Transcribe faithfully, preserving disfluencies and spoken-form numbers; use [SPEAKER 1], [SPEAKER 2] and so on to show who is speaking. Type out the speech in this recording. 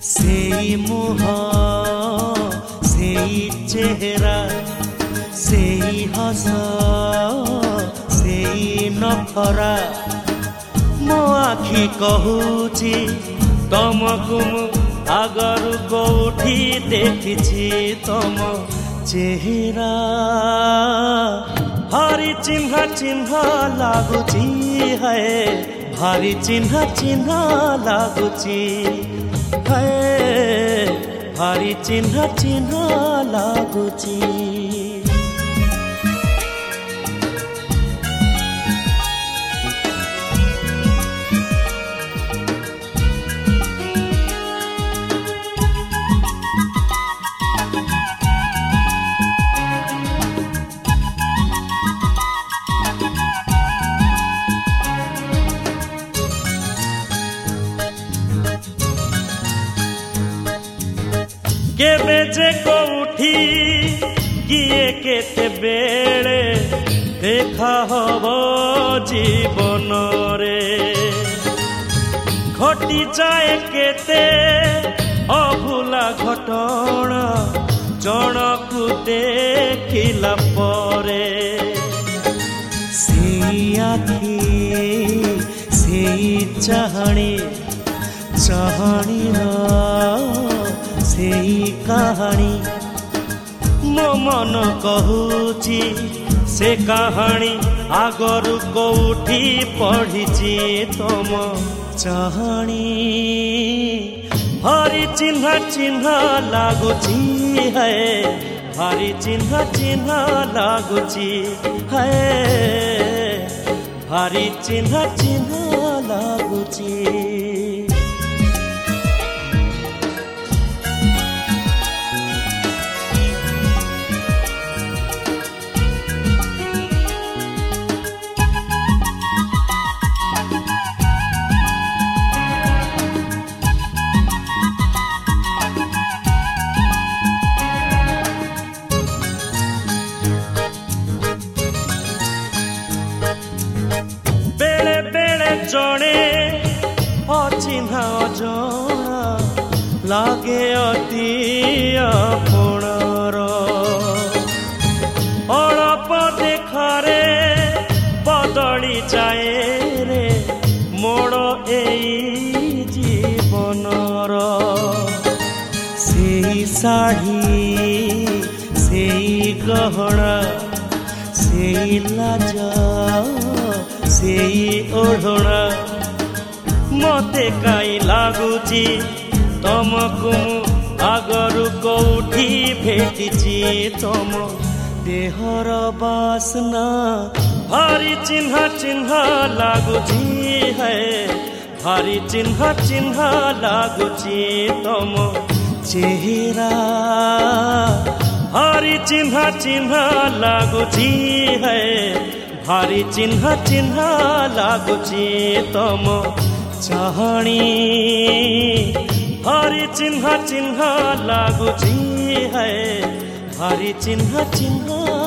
[SPEAKER 1] सेई मुह सेई चेहरा सेई हस सेई नखरा मो आखि कहूची तमकु मु आगरु कोठी देखिछि तम चेहरा भारी चिन्ह चिन्ह लागुची है भारी चिन्ह चिन्ह लागुची है भारी चिन्ह चिन्ह लागुची। केबे जे कोठी किए केते बेले देखा हबो जीवन रे घटी जाए केते अभुला घटना जनकु देखिला परे सेई आखि सेई चाहणी चाहणी सेई कहानी मो मन कहूची से कहानी आगरु कोठी पढ़िची तम चाहनी भारी चिन्ह चिन्ह लागुची है भारी चिन्ह चिन्ह लागुची है भारी चिन्ह चिन्ह लागुची। जड़े अचिन्हा अजना लागे अति आपणर अल्प देखारे बदली जाए रे मोड़ एई जीवनर सेई साड़ी सेई गहना सेई लाज सेई ओढ़ना मते काई लागुची तमकु आगरु कोठी भेटिची तम देहर बासना भारी चिन्ह चिन्ह लागुची है भारी चिन्ह चिन्ह लागुची तम चेहरा भारी चिन्ह चिन्ह लागुची है भारी चिन्ह चिन्ह लागुची तम चाहणी भारी चिन्ह चिन्ह लागुची है भारी चिन्ह चिन्ह